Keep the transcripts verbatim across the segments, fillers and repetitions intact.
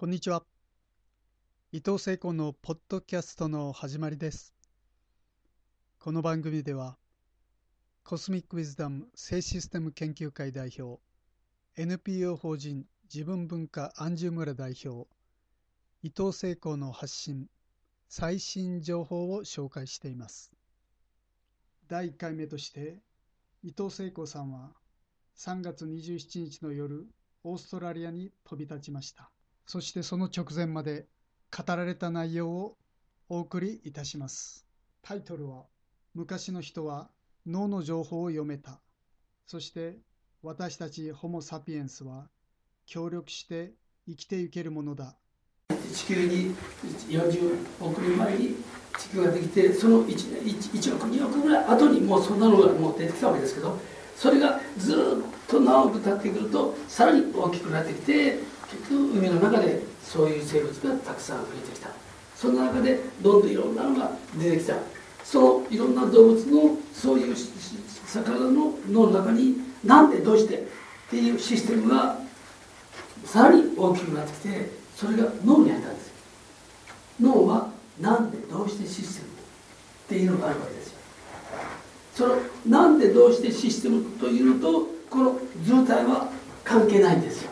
こんにちは。伊藤聖子のポッドキャストの始まりです。この番組では、コスミック・ウィズダム性システム研究会代表、エヌピーオー 法人自分文化安住村代表、伊藤聖子の発信、最新情報を紹介しています。だいいっかいめとして、伊藤聖子さんはさんがつにじゅうしちにちの夜、オーストラリアに飛び立ちました。そしてその直前まで語られた内容をお送りいたします。タイトルは、昔の人は脳の情報を読めた。そして私たちホモ・サピエンスは協力して生きていけるものだ。 地球によんじゅうおくねんまえに地球ができて、その 1, 1, 1億におくぐらい後にもうそんなのがもう出てきたわけですけど、それがずっと長く経ってくるとさらに大きくなってきて、結局海の中でそういう生物がたくさん増えてきた。その中でどんどんいろんなのが出てきた。そのいろんな動物のそういう魚の脳の中になんでどうしてっていうシステムがさらに大きくなってきて、それが脳に入ったんですよ。脳はなんでどうしてシステムっていうのがあるわけですよ。そのなんでどうしてシステムというのとこの図体は関係ないんですよ。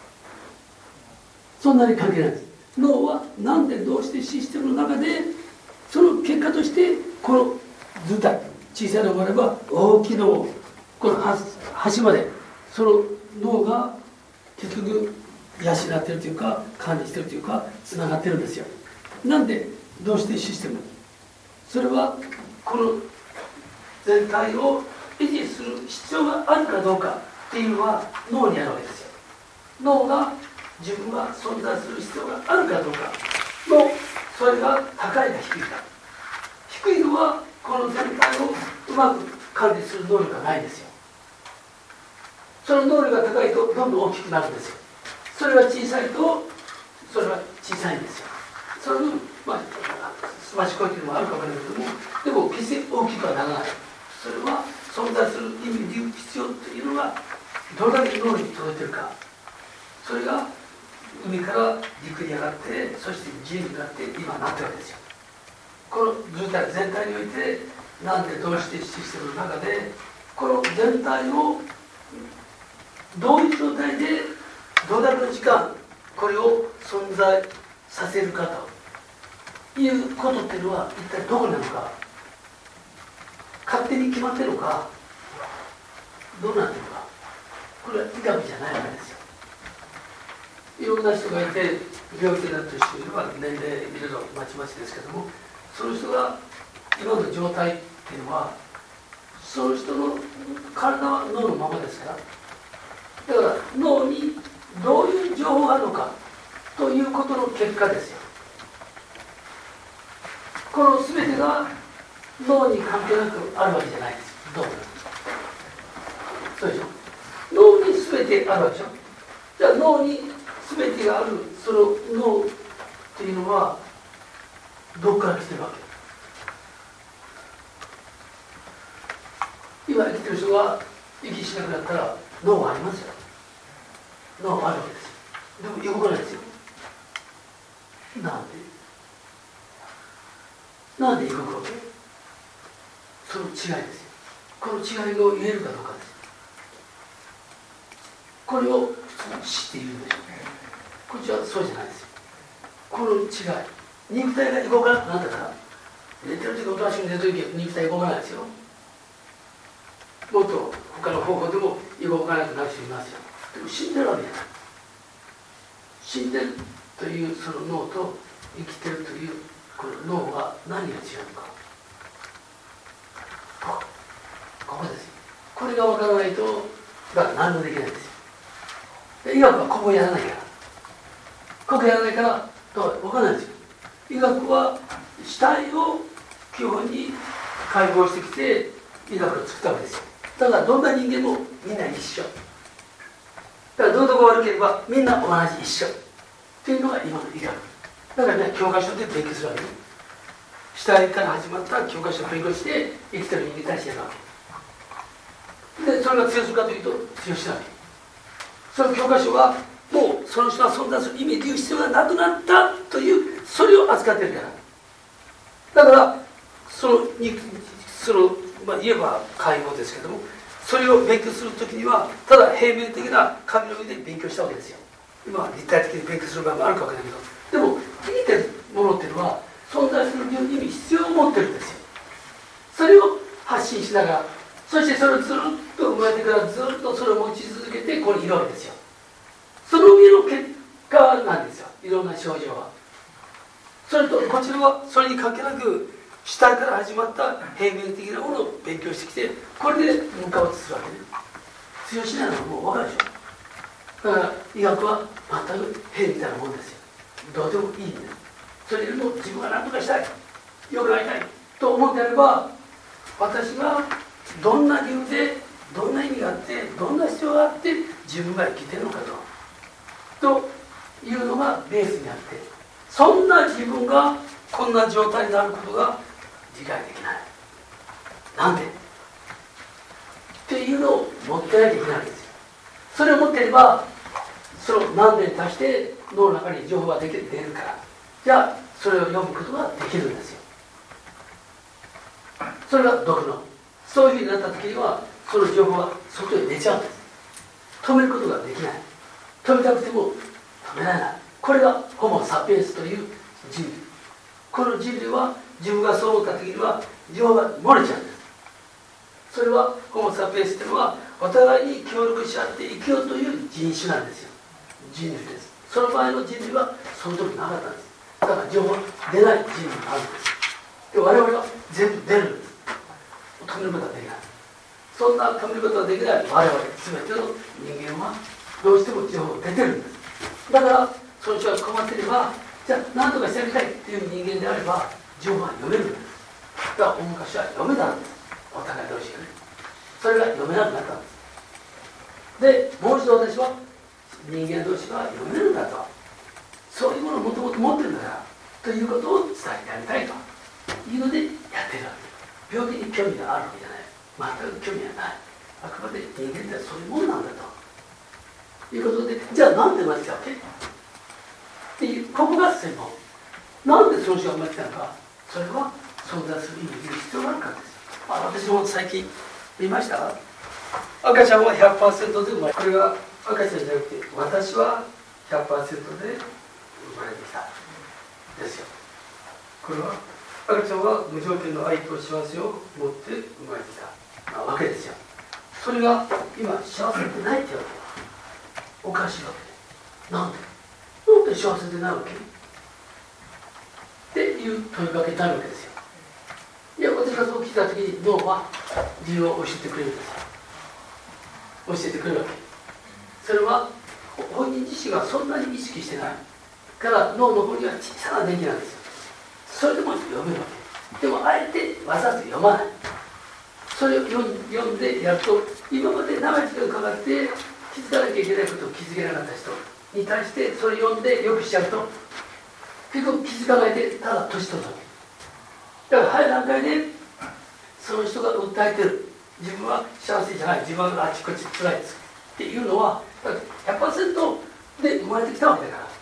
そんなに関係ないです。脳はなんでどうしてシステムの中で、その結果としてこの図体、小さいのもあれば大きいのも、この端までその脳が結局養っているというか管理しているというかつながっているんですよ。なんでどうしてシステム、それはこの全体を維持する必要があるかどうかっていうのは脳にあるわけですよ。脳が自分が存在する必要があるかどうかの、それが高いか低いか。低いのはこの全体をうまく管理する能力がないんですよ。その能力が高いとどんどん大きくなるんですよ。それが小さいとそれは小さいんですよ。その分、まあ、すばしこいというのもあるかもしれないけども、でも決して大きくはならない。それは存在する意味で必要というのがどれだけ脳に届いているか。それが海から陸に上がって、そして人になって今なってるわけですよ。この図体全体において、なんでどうしてシステムの中でこの全体をどういう状態でどれだけの時間これを存在させるかということっていうのは一体どこになのか、勝手に決まってるのか、どうなってるのか、これは医学じゃないわけですよ。いろんな人がいて、病気になっている人いれば年齢いろいろまちまちですけども、その人が今の状態っていうのはその人の体は脳のままですから、だから脳にどういう情報があるのかということの結果ですよ。この全てが脳に関係なくあるわけじゃないです。どうもそうでしょ。脳に全てあるわけでしょ。じゃあ脳に全てがあるその脳っていうのはどこから来てるわけ。今生きてる人が息しなくなったら脳はありますよ。脳はあるわけですよ。でも動かないですよ。なんでなんで動くわけ。その違いですよ。この違いを言えるかどうかです。これを知っているんでしょう。こっちはそうじゃないですよ。この違い、肉体が動かなくなったから、寝てる時おとなしく寝てる時は肉体動かないですよ。もっと他の方法でも動かなくなる人いますよ。でも死んでるわけじゃない。死んでるというその脳と生きてるというこの脳は何が違うのか。こここですよ。これが分からないとだから何もできないんですよ。で医学はここやらないから。ここやらないから分からないんですよ。医学は死体を基本に解剖してきて医学を作ったわけですよ。だからどんな人間もみんな一緒。だからどんなとこ悪ければみんな同じ一緒というのが今の医学。だからね、教科書で勉強するわけね。死体から始まった教科書を勉強して生きてる人間に対してやるわけで、それが強するかというと強しなわけ。その教科書はもうその人が存在する意味で言う必要がなくなったというそれを扱ってるから。だからそのその、まあ、言えば解放ですけども、それを勉強するときにはただ平面的な紙の上で勉強したわけですよ。今は立体的に勉強する場合もあるかもしれないけど、でも生きてるものっていうのは存在する意味必要を持ってるんですよ。それを発信しながら、そしてそれをずっと生まれてからずっとそれを持ち続けてここにいるわけですよ。その上の結果なんですよ、いろんな症状は。それとこちらはそれに関係なく主体から始まった平面的なものを勉強してきて、これで向かおうとするわけね。通用しないのはもう分かるでしょ。だから医学は全く変みたいなもんですよ。どうでもいいんです。それよりも自分が何とかしたい、良くなりたいと思ってやれば、私がどんな理由でどんな意味があってどんな必要があって自分が生きてるのかとというのがベースにあって、そんな自分がこんな状態になることが理解できない。なんでっていうのを持ってないといけないんですよ。それを持っていれば、その何でに対して脳の中に情報が出て出るから、じゃあそれを読むことができるんですよ。それが読の。そういうふうになった時にはその情報は外へ出ちゃうんです。止めることができない。止めたくても止められない。これがホモ・サピエンスという人類。この人類は自分がそう思った時には情報が漏れちゃうんです。それはホモ・サピエンスというのはお互いに協力し合って生きようという人種なんですよ。人類です。その場合の人類はその時なかったんです。だから情報が出ない人類があるんです。で我々は全部出るんです。止めることはできない。そんな止めることができない我々全ての人間はどうしても情報が出てるんです。だからその人が困っていれば、じゃあ何とかしてあげたいっていう人間であれば情報は読めるんです。だから大昔は読めたんです。お互い同士がね。それが読めなくなったんです。でもう一度私は人間同士は読めるんだと、そういうものをもともと持ってるんだからということを伝えてあげたいというのでやってるわけです。病気に興味があるわけじゃない。全く興味がない。あくまで人間ってそういうものなんだということで、じゃあなんで生まれてきたわけっていう、ここが専門。なんでその人が生まれてきたのか、それは存在する意味に必要があるからです。まあ、私も最近見ました。赤ちゃんは ひゃくパーセント で生まれ、これが赤ちゃんじゃなくて私は ひゃくパーセント で生まれてきたですよ。これは赤ちゃんは無条件の愛と幸せを持って生まれてきたなわけですよ。それが今幸せでないってわけ。おかしいわけで、なんでなんで幸せでないわけっていう問いかけになるわけですよ。いや、私がそう聞いた時に脳は理由を教えてくれるんですよ。教えてくれるわけ。それは本人自身がそんなに意識してないから脳の方には小さな電気なんですよ。それでも読めるわけ。でもあえてわざと読まない。それを読んでやると、今まで長い時間かかって気づかなきゃいけないことを気づけなかった人に対してそれを読んでよくしちゃうと、結局気づかないでただ年取るわけ。だから早い段階でその人が訴えてる、自分は幸せじゃない、自分はあちこち辛いですっていうのは ひゃくパーセント で生まれてきたわけだから、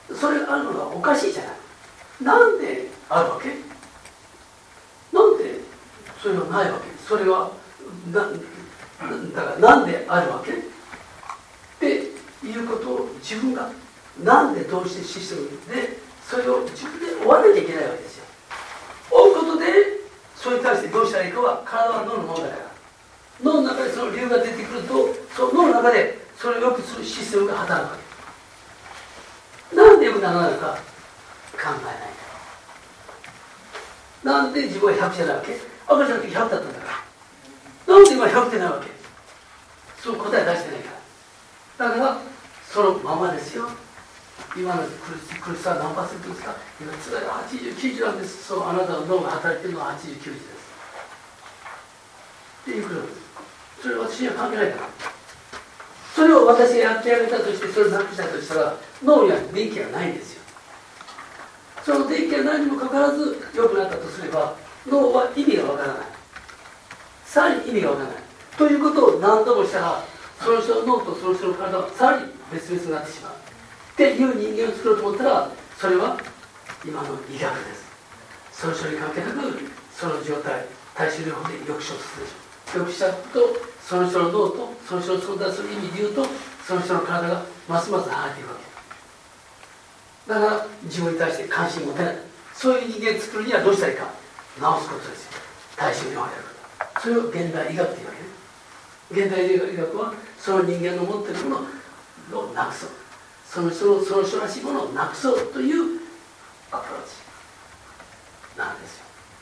それがあるのはおかしいじゃない。なんであるわけ？なんでそれはないわけ？それはなだからなんであるわけっていうことを自分がなんでどうしてシステムでそれを自分で追わなきゃいけないわけですよ。追うことでそれに対してどうしたらいいかは体は脳のものだから、脳の中でその理由が出てくると、その脳の中でそれを良くするシステムが働くわけ。なんで良くならないのか考えない。なんで自分はひゃくじゃないわけ？赤ちゃんの時ひゃくだったんだから。なんで今ひゃくってないわけ？その答え出してないから。だからそのままですよ。今の苦し苦しさは何パーセントですか？今つまりはちじゅう、きゅうじゅうなんです。そう、あなたの脳が働いているのははちじゅう、きゅうじゅうですっていうことです。それは私には関係ないから。それを私がやってあげたとして、それをなくしたとしたら脳には電気がないんですよ。その電気がないにもかかわらず良くなったとすれば、脳は意味がわからない。さらに意味がわからないということを何度もしたら、その人の脳とその人の体はさらに別々になってしまう。 っていう人間を作ろうと思ったら、それは今の医学です。その人に関係なくその状態、体臭療法で抑止をするでしょう。抑止したと、その人の脳とその人の存在する意味で言うと、その人の体がますます離れていくわけだから、自分に対して関心持てない、そういう人間を作るにはどうしたらいいか、治すことですよ。体臭療法でやること、それを現代医学というわけね。現代医学はその人間の持っているものをなくそう、その人のその人らしいものをなくそうというアプローチなんですよ。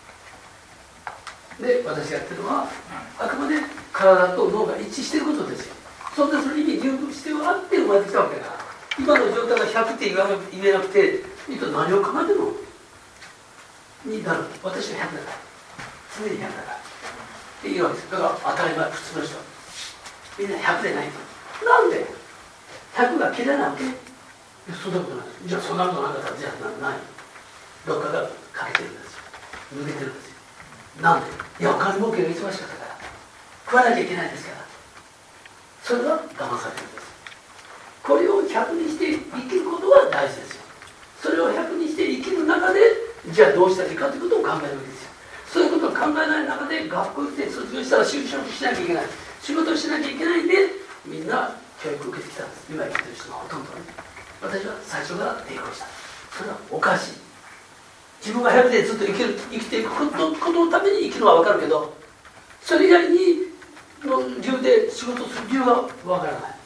で、私がやってるのはあくまで体と脳が一致していることですよ。そんなその意味十分してはあって生まれてきたわけだから、今の状態がひゃくって言わな言えなくて、何を考えてるのになる。私はひゃくだから常にひゃくだからっていうわけです。だから当たり前、普通の人みんなひゃくでないと。なんでひゃくが嫌いなわけ？そんなことない。じゃあそんなことなかったら、じゃあない。どっかが欠けてるんですよ。抜けてるんですよ。なんで？いや、お金儲けが忙しかったから、食わなきゃいけないですから。それは騙されるんです。これをひゃくにして生きることが大事ですよ。それをひゃくにして生きる中で、じゃあどうしたらいいかということを考えるわけですよ。そういうことを考えない中で、学校行って卒業したら就職しなきゃいけない、仕事をしなきゃいけないんで、みんな教育を受けてきたんです。今生きてる人がほとんどね。私は最初から抵抗した。それはおかしい。自分がひゃくでずっと生きる生きていくことことのために生きるのは分かるけど、それ以外にの理由で仕事をする理由は分からない。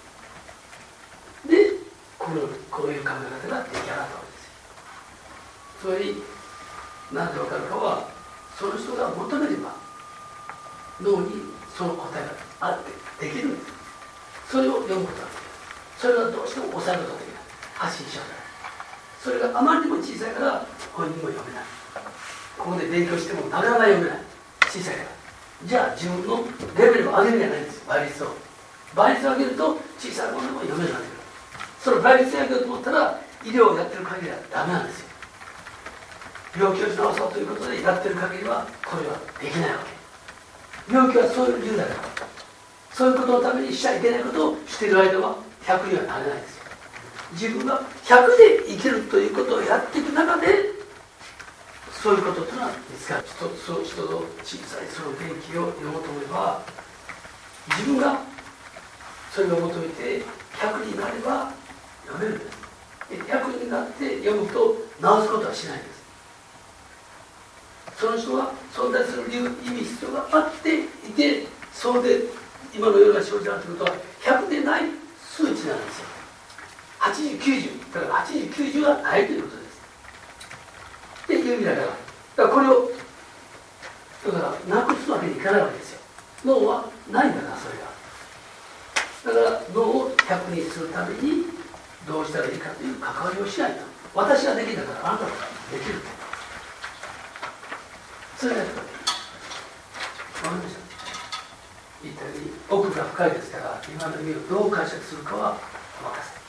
で、こういうこういう考え方が出来上がったわけですよ。つまり何で分かるかは、その人が求めれば脳にその答えがあってできるんです。それを読むことができる。それはどうしても抑えることができない。発信しようと。それがあまりにも小さいから本人も読めない。ここで勉強してもなかなか読めない。小さいから。じゃあ自分のレベルを上げるんじゃないんです。倍率を倍率を上げると小さいものでも読めるようになってくる。その倍率を上げようと思ったら、医療をやってる限りはダメなんですよ。病気を治そうということでやってる限りはこれはできないわけ。病気はそういう理由だから、そういうことのためにしちゃいけないことをしている間はひゃくにはなれないですよ。自分がひゃくで生きるということをやっていく中で、そういうことというのは見つかる。人そ人の小さいその元気を読もうと思えば、自分がそれを求めてひゃくになれば読めるんです。ひゃくになって読むと治すことはしないんです。その人は存在する理由、意味、必要があっていて、そうで今のような症状があるということはひゃくでない数値なんですよ。はちじゅう、きゅうじゅうだからはちじゅう、きゅうじゅうはないということです。っていう意味だから、だからこれをだからなくすわけにいかないわけですよ。脳はないんだから、それが。だから脳をひゃくにするためにどうしたらいいかという関わりをしないと。私ができるんだからあなたができる。それがやったわけ。わかりました。言ったように奥が深いですから、今の意味をどう解釈するかはお任せ。